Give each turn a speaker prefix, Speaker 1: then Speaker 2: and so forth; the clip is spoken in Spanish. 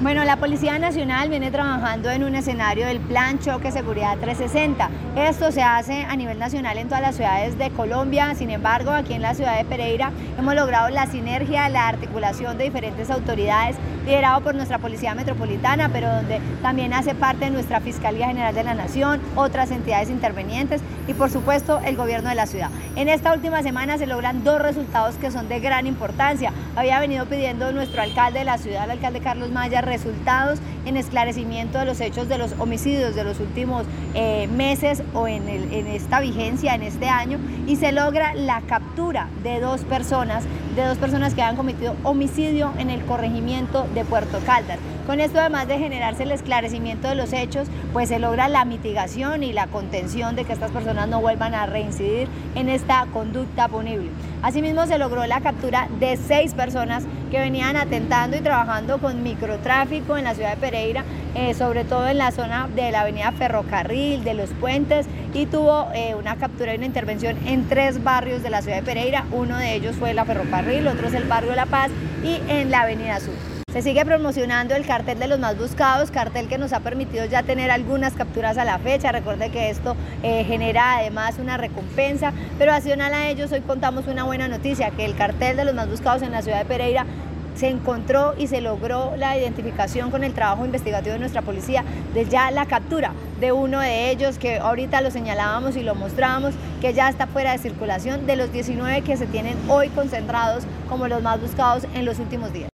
Speaker 1: Bueno, la Policía Nacional viene trabajando en un escenario del Plan Choque Seguridad 360. Esto se hace a nivel nacional en todas las ciudades de Colombia. Sin embargo, aquí en la ciudad de Pereira hemos logrado la sinergia, la articulación de diferentes autoridades, liderado por nuestra Policía Metropolitana, pero donde también hace parte nuestra Fiscalía General de la Nación, otras entidades intervenientes y por supuesto el gobierno de la ciudad. En esta última semana se logran dos resultados que son de gran importancia. Había venido pidiendo nuestro alcalde de la ciudad, el alcalde Carlos Maya, resultados en esclarecimiento de los hechos de los homicidios de los últimos meses o en esta vigencia, en este año, y se logra la captura de dos personas que han cometido homicidio en el corregimiento de Puerto Caldas. Con esto, además de generarse el esclarecimiento de los hechos, pues se logra la mitigación y la contención de que estas personas no vuelvan a reincidir en esta conducta punible. Asimismo, se logró la captura de 6 personas que venían atentando y trabajando con microtráfico en la ciudad de Pereira, sobre todo en la zona de la avenida Ferrocarril, de los puentes, y tuvo una captura y una intervención en 3 barrios de la ciudad de Pereira. Uno de ellos fue la Ferrocarril, otro es el barrio La Paz y en la avenida Sur. Se sigue promocionando el cartel de los más buscados, cartel que nos ha permitido ya tener algunas capturas a la fecha. Recuerde que esto genera además una recompensa, pero adicional a ellos hoy contamos una buena noticia, que el cartel de los más buscados en la ciudad de Pereira se encontró y se logró la identificación con el trabajo investigativo de nuestra policía, de ya la captura de uno de ellos, que ahorita lo señalábamos y lo mostrábamos, que ya está fuera de circulación, de los 19 que se tienen hoy concentrados como los más buscados en los últimos días.